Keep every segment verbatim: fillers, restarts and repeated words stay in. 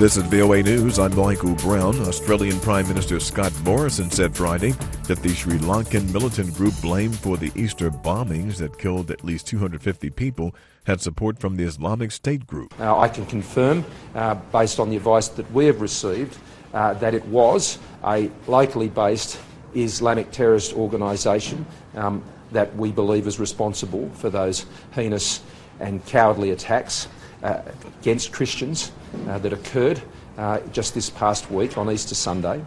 This is V O A News. I'm Michael Brown. Australian Prime Minister Scott Morrison said Friday that the Sri Lankan militant group blamed for the Easter bombings that killed at least two hundred fifty people had support from the Islamic State group. Uh, I can confirm, uh, based on the advice that we have received, uh, that it was a locally based Islamic terrorist organisation um, that we believe is responsible for those heinous and cowardly attacks uh, against Christians uh, that occurred uh, just this past week on Easter Sunday.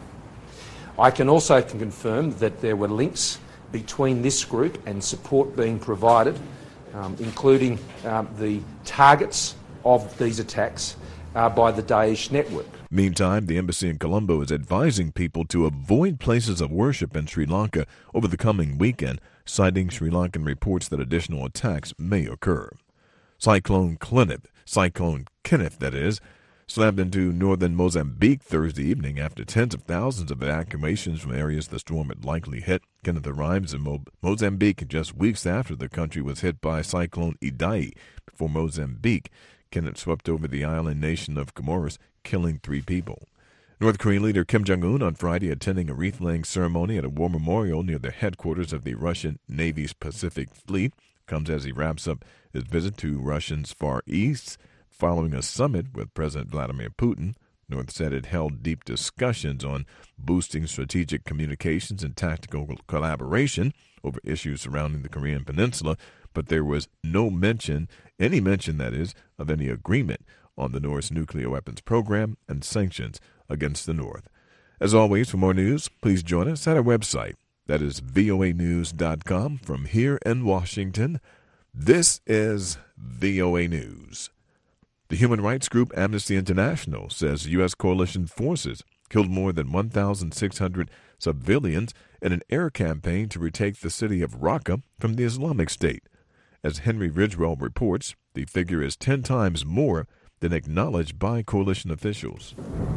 I can also confirm that there were links between this group and support being provided, um, including um, the targets of these attacks uh, by the Daesh network. Meantime, the embassy in Colombo is advising people to avoid places of worship in Sri Lanka over the coming weekend, citing Sri Lankan reports that additional attacks may occur. Cyclone Kenneth, Cyclone Kenneth, that is, slammed into northern Mozambique Thursday evening after tens of thousands of evacuations from areas the storm had likely hit. Kenneth arrives in Mo- Mozambique just weeks after the country was hit by Cyclone Idai. Before Mozambique, Kenneth swept over the island nation of Comoros, killing three people. North Korean leader Kim Jong-un on Friday attending a wreath-laying ceremony at a war memorial near the headquarters of the Russian Navy's Pacific Fleet comes as he wraps up his visit to Russia's Far East following a summit with President Vladimir Putin. North said it held deep discussions on boosting strategic communications and tactical collaboration over issues surrounding the Korean Peninsula, but there was no mention, any mention that is, of any agreement on the North's nuclear weapons program and sanctions against the North. As always, for more news, please join us at our website. That is V O A news dot com. From here in Washington, this is V O A News. The human rights group Amnesty International says U S coalition forces killed more than one thousand six hundred civilians in an air campaign to retake the city of Raqqa from the Islamic State. As Henry Ridgwell reports, the figure is ten times more than acknowledged by coalition officials.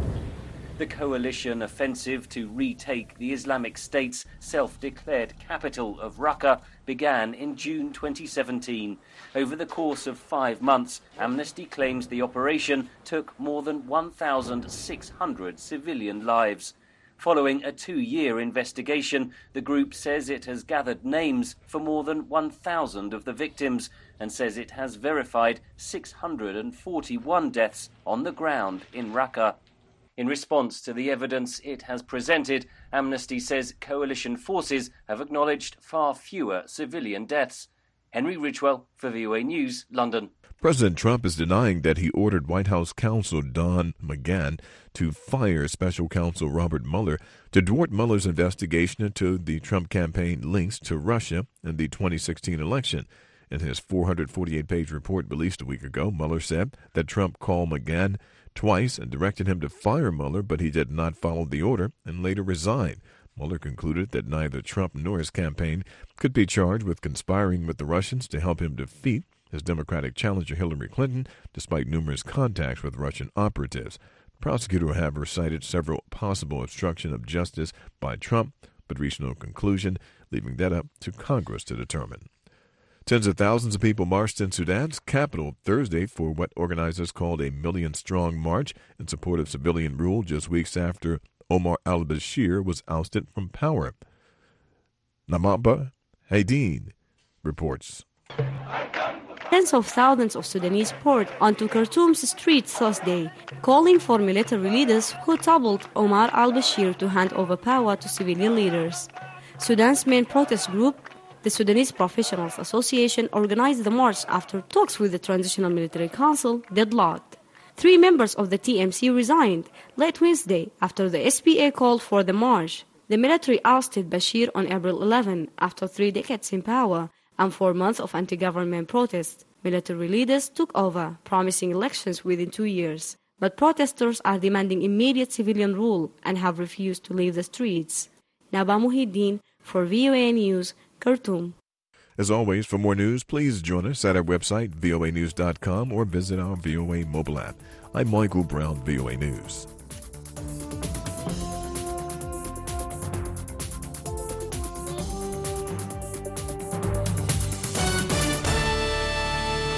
The coalition offensive to retake the Islamic State's self-declared capital of Raqqa began in June twenty seventeen. Over the course of five months, Amnesty claims the operation took more than one thousand six hundred civilian lives. Following a two-year investigation, the group says it has gathered names for more than one thousand of the victims and says it has verified six hundred forty-one deaths on the ground in Raqqa. In response to the evidence it has presented, Amnesty says coalition forces have acknowledged far fewer civilian deaths. Henry Ridgwell for V O A News, London. President Trump is denying that he ordered White House counsel Don McGahn to fire special counsel Robert Mueller to thwart Mueller's investigation into the Trump campaign links to Russia in the twenty sixteen election. In his four hundred forty-eight page report released a week ago, Mueller said that Trump called McGahn twice and directed him to fire Mueller, but he did not follow the order and later resigned. Mueller concluded that neither Trump nor his campaign could be charged with conspiring with the Russians to help him defeat his Democratic challenger Hillary Clinton, despite numerous contacts with Russian operatives. The prosecutor, however, cited several possible obstruction of justice by Trump, but reached no conclusion, leaving that up to Congress to determine. Tens of thousands of people marched in Sudan's capital Thursday for what organizers called a million-strong march in support of civilian rule just weeks after Omar al-Bashir was ousted from power. Namaba Haydeen reports. Tens of thousands of Sudanese poured onto Khartoum's streets Thursday, calling for military leaders who toppled Omar al-Bashir to hand over power to civilian leaders. Sudan's main protest group, the Sudanese Professionals Association, organized the march after talks with the Transitional Military Council deadlocked. Three members of the T M C resigned late Wednesday after the S P A called for the march. The military ousted Bashir on April eleventh after three decades in power and four months of anti-government protests. Military leaders took over, promising elections within two years. But protesters are demanding immediate civilian rule and have refused to leave the streets. Naba Muhyiddin for V O A News, Khartoum. As always, for more news, please join us at our website, V O A news dot com, or visit our V O A mobile app. I'm Michael Brown, V O A News.